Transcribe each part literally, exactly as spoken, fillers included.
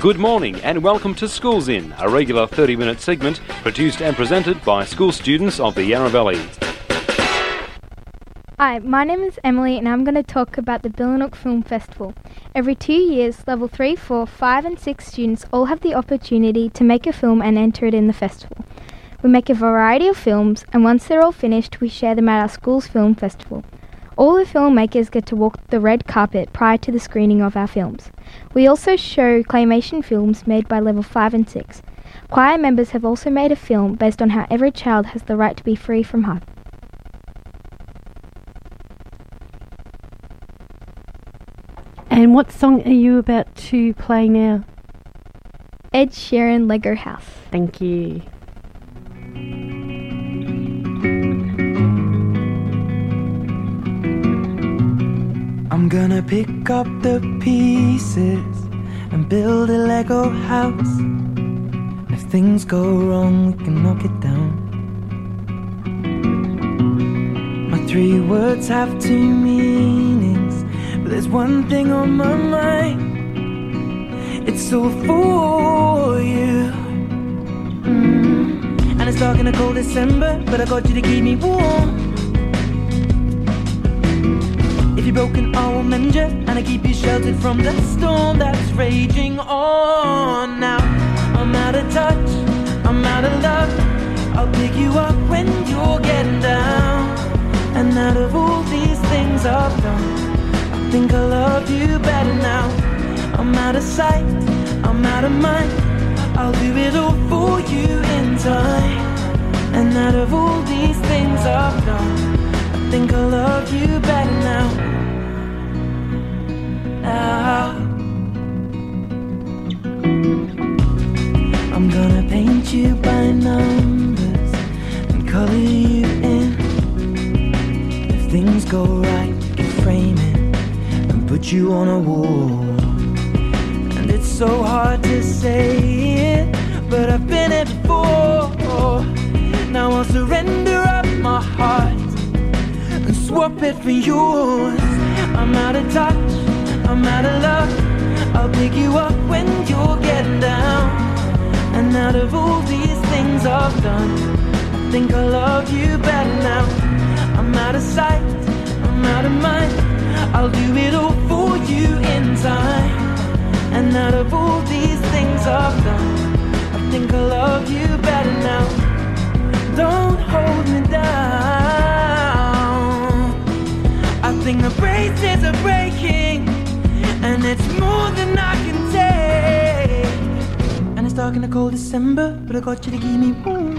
Good morning and welcome to Schools In, a regular thirty minute segment produced and presented by school students of the Yarra Valley. Hi, my name is Emily and I'm going to talk about the Billanook Film Festival. Every two years, level three, four, five and six students all have the opportunity to make a film and enter it in the festival. We make a variety of films and once they're all finished, we share them at our school's film festival. All the filmmakers get to walk the red carpet prior to the screening of our films. We also show claymation films made by level five and six. Choir members have also made a film based on how every child has the right to be free from harm. And what song are you about to play now? Ed Sheeran, Lego House. Thank you. I'm gonna pick up the pieces and build a Lego house. If things go wrong, we can knock it down. My three words have two meanings, but there's one thing on my mind. It's all for you. mm. And it's dark in a cold December, but I got you to keep me warm. If you're broken, I will mend you, and I keep you sheltered from the storm that's raging on. Now I'm out of touch, I'm out of love. I'll pick you up when you're getting down. And out of all these things I've done, I think I love you better now. I'm out of sight, I'm out of mind. I'll do it all for you in time. And out of all these things I've done, I think I love you better now. Now I'm gonna paint you by numbers and color you in. If things go right, we can frame it and put you on a wall. And it's so hard to say it, but I've been it before. Now I'll surrender up my heart and swap it for yours. I'm out of touch, I'm out of love. I'll pick you up when you're getting down. And out of all these things I've done, I think I love you better now. I'm out of sight, I'm out of mind. I'll do it all for you in time. And out of all these things I've done, I think I love you better now. Don't hold me down. I think the braces are breaking, and it's more than I can take. And it's dark in a cold December, but I got you to keep me warm.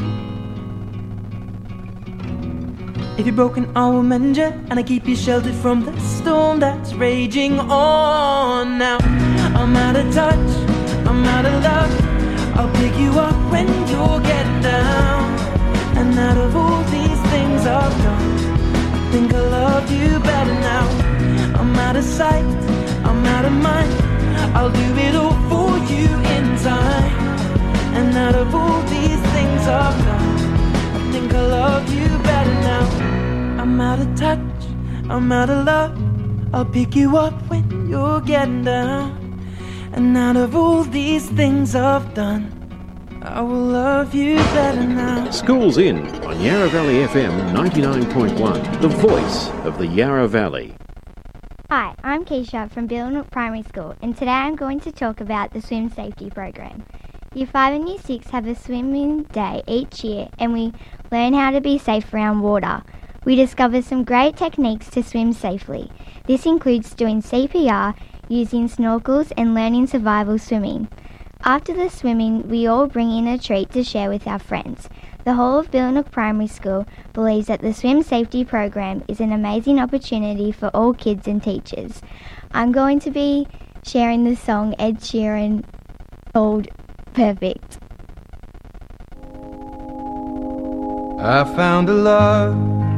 If you're broken, I will mend you, and I keep you sheltered from the storm that's raging on. Now I'm out of touch, I'm out of love. I'll pick you up when you're getting down. And out of all these things I've done, I think I love you better now. I'm out of sight, I'm out of mind. I'll do it all for you in time. And out of all these things I've done, I think I love you better now. I'm out of touch, I'm out of love. I'll pick you up when you're getting down. And out of all these things I've done, I will love you better now. Schools In on Yarra Valley F M ninety-nine point one, the voice of the Yarra Valley. Hi, I'm Keisha from Billanook Primary School, and today I'm going to talk about the Swim Safety Program. Year five and Year six have a swimming day each year, and we learn how to be safe around water. We discover some great techniques to swim safely. This includes doing C P R, using snorkels, and learning survival swimming. After the swimming, we all bring in a treat to share with our friends. The whole of Billanook Primary School believes that the Swim Safety Program is an amazing opportunity for all kids and teachers. I'm going to be sharing the song Ed Sheeran called Perfect. I found a love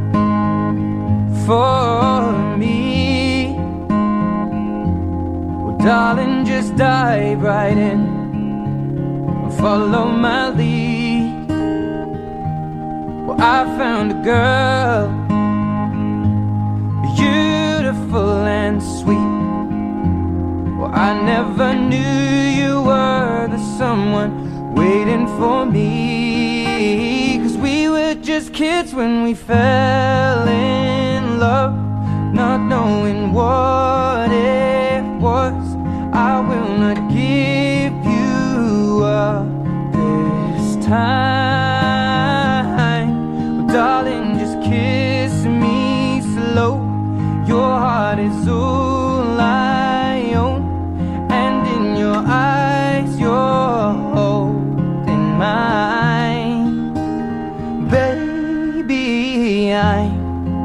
for me. Well, darling, just dive right in. Follow my lead. Well, I found a girl, beautiful and sweet. Well, I never knew you were when we fell in love, not knowing what it was. I will not give you up this time. Oh, darling, just kiss me slow. Your heart is all I own, and in your eyes you're holding mine. Baby, I'm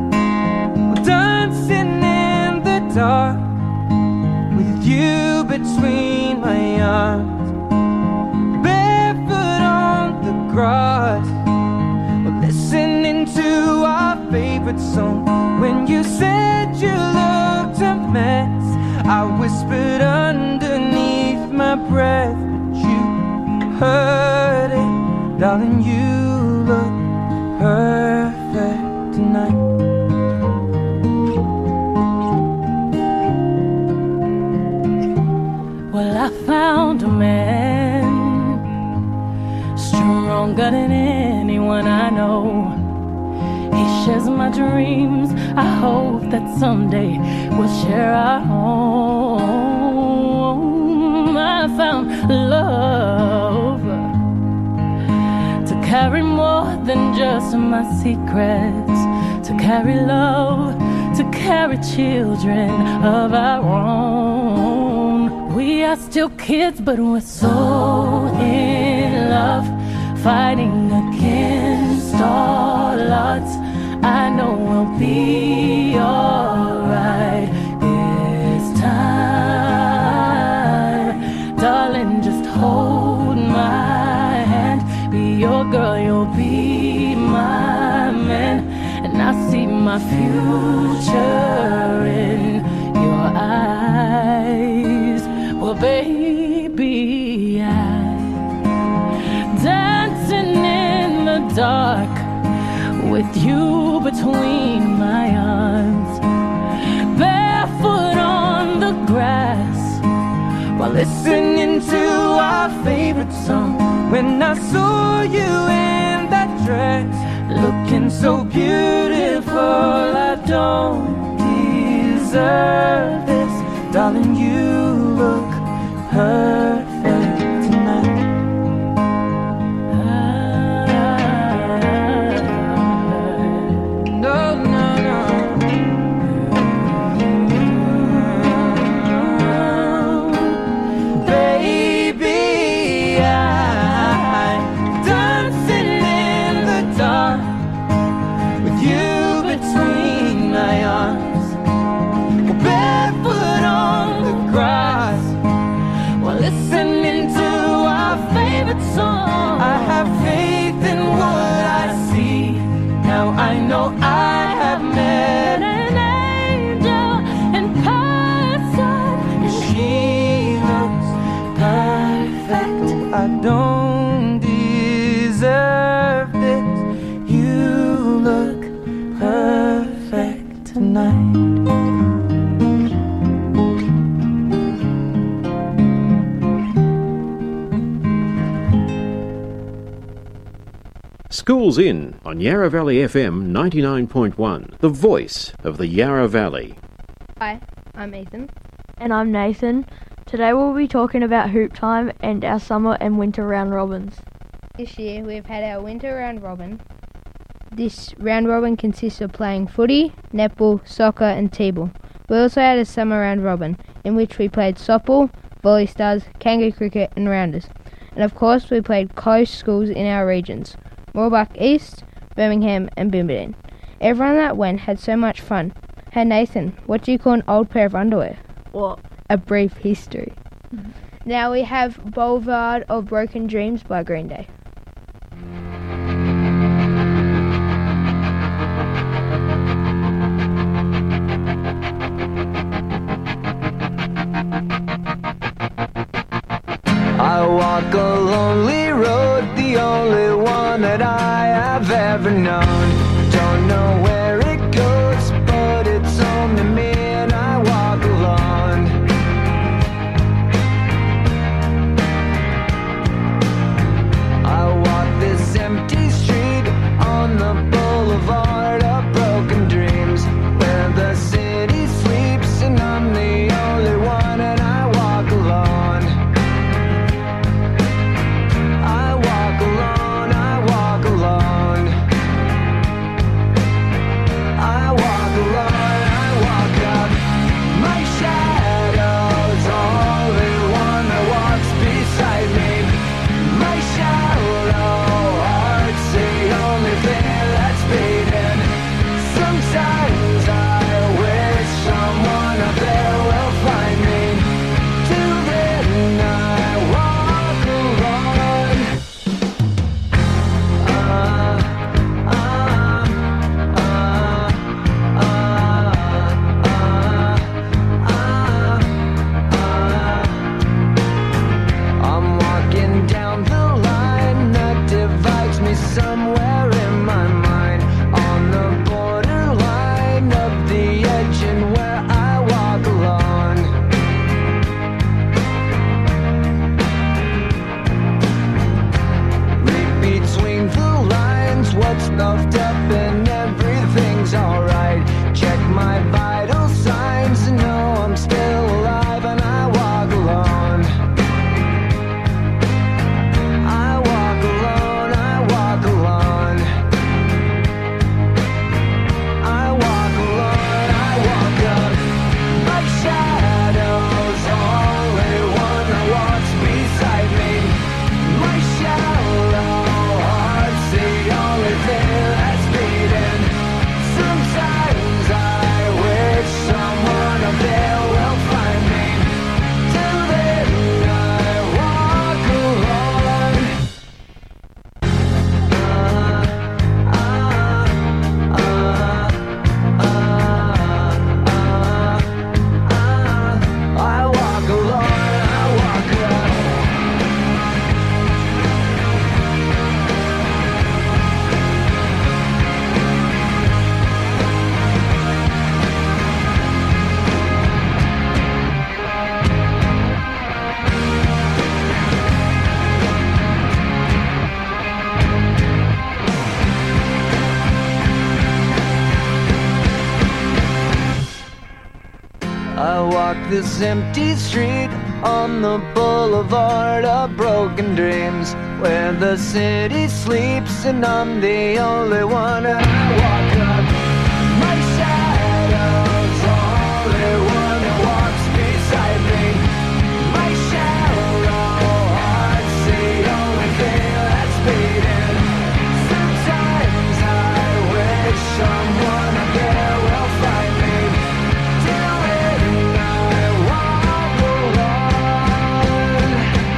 dancing in the dark with you between my arms, barefoot on the grass, listening to our favorite song. When you said you looked a mess, I whispered underneath my breath, but you heard it. Darling, you look perfect tonight. Well, I found a man stronger than anyone I know. He shares my dreams. I hope that someday we'll share our home. I found love to carry more than just my secrets, to carry love, to carry children of our own. We are still kids, but we're so in love, fighting against all odds. I know we'll be alright this time. Darling, just hold my hand. Be your girl, you'll be my man. And I see my future in your eyes. Well, baby, I'm dancing in the dark with you between my arms, barefoot on the grass, while listening to our favorite song. When I saw you in that dress, looking so beautiful, I don't deserve this. Darling, you look perfect tonight. I know I have met an angel in person, and she looks perfect. I don't deserve this. You look perfect tonight. School's In on Yarra Valley F M ninety-nine point one, the voice of the Yarra Valley. Hi, I'm Ethan. And I'm Nathan. Today we'll be talking about hoop time and our summer and winter round robins. This year we've had our winter round robin. This round robin consists of playing footy, netball, soccer and t-ball. We also had a summer round robin in which we played softball, volley stars, kangaroo cricket and rounders. And of course we played close schools in our regions: Moorbuck East, Birmingham and Bimberdeen. Everyone that went had so much fun. Hey Nathan, what do you call an old pair of underwear? What? A brief history. Mm-hmm. Now we have Boulevard of Broken Dreams by Green Day. I walk a lonely road, the only one that I have ever known. Don't know where it goes, but it's only me and I walk alone. I walk this empty street on the boulevard of broken dreams, where the city sleeps and I'm the only one. And I walk up, my shadow's only one that walks beside me. My shallow heart's the only thing that's beating. Sometimes I wish someone out there will find me. Till then I walk alone.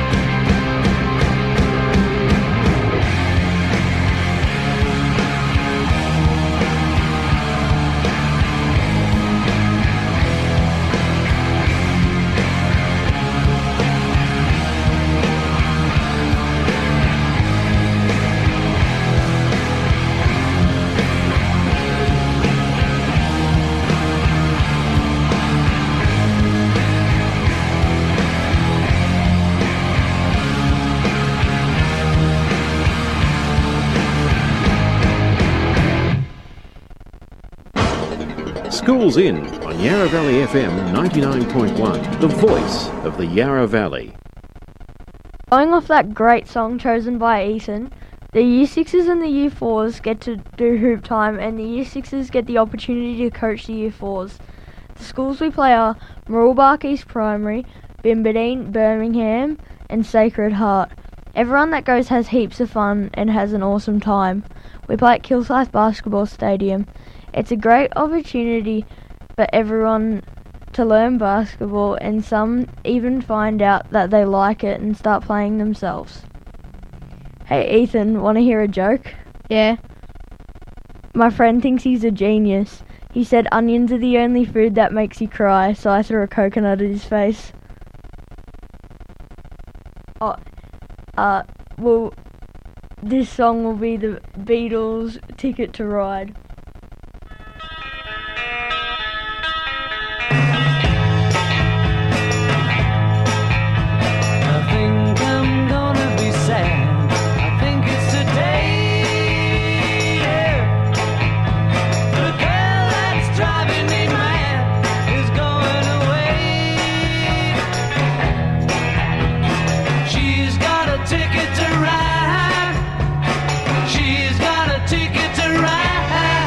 School's In on Yarra Valley F M ninety-nine point one, the voice of the Yarra Valley. Going off that great song chosen by Ethan, the Year Sixes and the Year Fours get to do hoop time, and the Year Sixes get the opportunity to coach the Year Fours. The schools we play are Mooroolbark East Primary, Bimbadeen, Birmingham, and Sacred Heart. Everyone that goes has heaps of fun and has an awesome time. We play at Kilsyth Basketball Stadium. It's a great opportunity for everyone to learn basketball, and some even find out that they like it and start playing themselves. Hey Ethan, want to hear a joke? Yeah. My friend thinks he's a genius. He said onions are the only food that makes you cry, so I threw a coconut at his face. Oh, uh, well, this song will be the Beatles' Ticket to Ride. Ticket to ride. She's got a ticket to ride.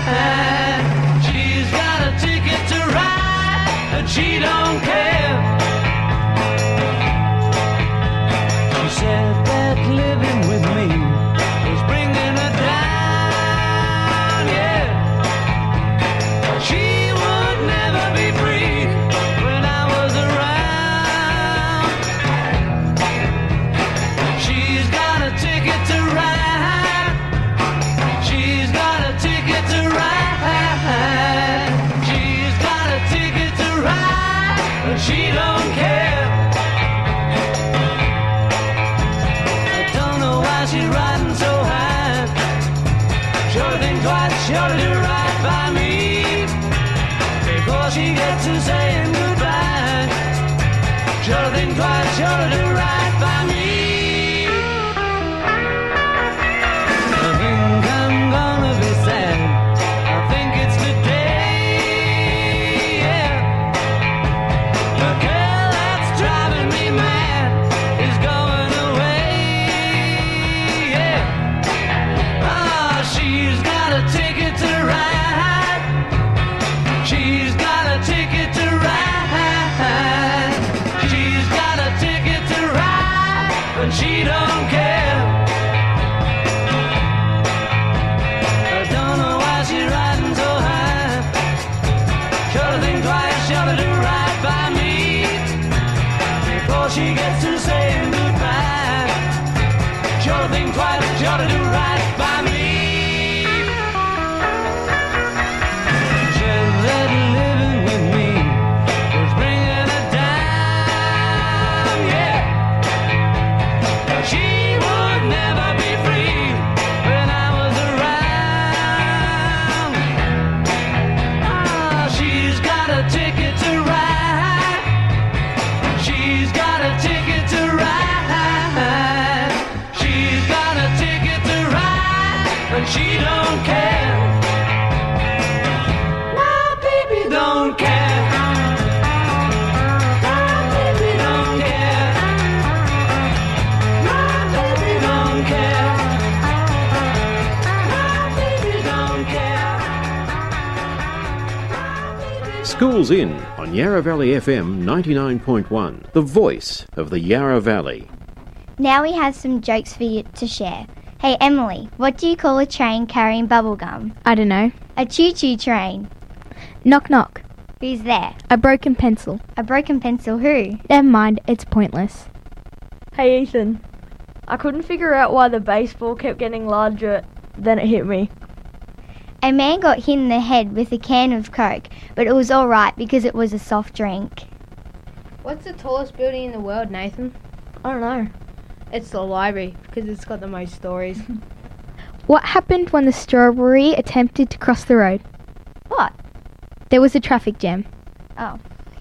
Schools In on Yarra Valley F M ninety-nine point one, the voice of the Yarra Valley. Now we have some jokes for you to share. Hey Emily, what do you call a train carrying bubblegum? I don't know. A choo-choo train. Knock knock. Who's there? A broken pencil. A broken pencil who? Never mind, it's pointless. Hey Ethan, I couldn't figure out why the baseball kept getting larger, then it hit me. A man got hit in the head with a can of Coke, but it was alright because it was a soft drink. What's the tallest building in the world, Nathan? I don't know. It's the library, because it's got the most stories. What happened when the strawberry attempted to cross the road? What? There was a traffic jam. Oh.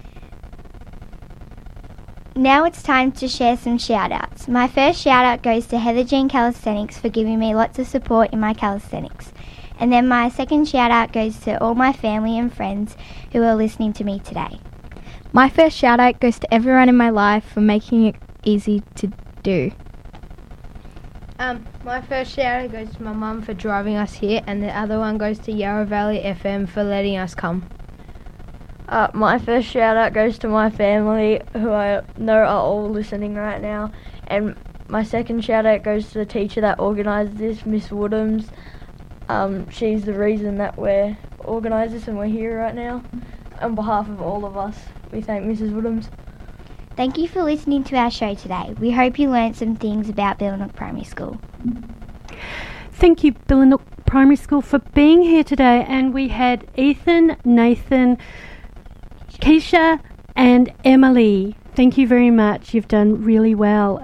Now it's time to share some shout-outs. My first shout-out goes to Heather Jean Calisthenics for giving me lots of support in my calisthenics. And then my second shout-out goes to all my family and friends who are listening to me today. My first shout-out goes to everyone in my life for making it easy to do. Um, my first shout-out goes to my mum for driving us here, and the other one goes to Yarra Valley F M for letting us come. Uh, my first shout out goes to my family, who I know are all listening right now, and my second shout out goes to the teacher that organised this, Miss Woodhams. Um, she's the reason that we're organised this and we're here right now. On behalf of all of us, we thank Missus Woodhams. Thank you for listening to our show today. We hope you learnt some things about Billanook Primary School. Thank you, Billanook Primary School, for being here today. And we had Ethan, Nathan, Keisha and Emily. Thank you very much. You've done really well.